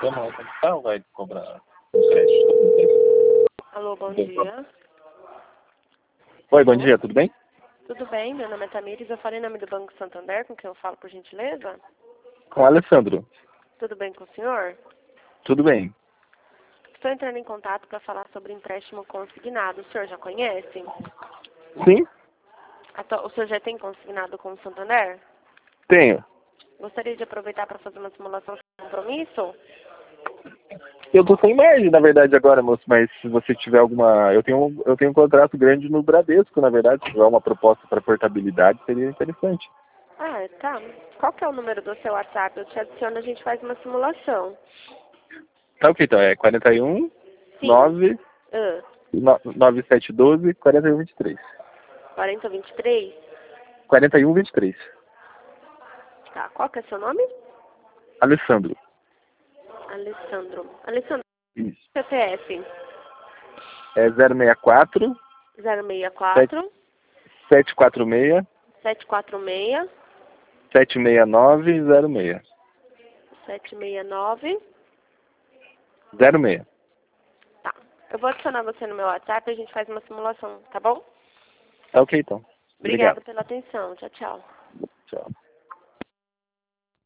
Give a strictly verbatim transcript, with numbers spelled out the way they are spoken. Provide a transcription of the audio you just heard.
Não, não vai cobrar um crédito. Alô, bom dia. Oi, bom dia, tudo bem? Tudo bem, meu nome é Tamires, eu falei em nome do Banco Santander, com quem eu falo, por gentileza? Com o Alessandro. Tudo bem com o senhor? Tudo bem. Estou entrando em contato para falar sobre empréstimo consignado. O senhor já conhece? Sim? O senhor já tem consignado com o Santander? Tenho. Gostaria de aproveitar para fazer uma simulação de compromisso? Eu tô sem margem, na verdade, agora, moço, mas se você tiver alguma... Eu tenho, um- eu tenho um contrato grande no Bradesco, na verdade, se tiver uma proposta para portabilidade, seria interessante. Ah, tá. Qual que é o número do seu WhatsApp? Eu te adiciono, a gente faz uma simulação. Tá ok, então, é quarenta e um, Sim. nove, Ah, nove sete um dois, quarenta e um vinte e três. quarenta vinte e três? quarenta e um vinte e três. Tá. Qual que é seu nome? Alessandro. Alessandro. Alessandro, Isso. C P F? É zero seis quatro, zero seis quatro, sete quatro seis, sete quatro seis, sete seis nove, zero seis. sete seis nove. zero seis. Tá. Eu vou adicionar você no meu WhatsApp e a gente faz uma simulação, tá bom? Tá ok, então. Obrigada Obrigado. pela atenção. Tchau, tchau. Tchau.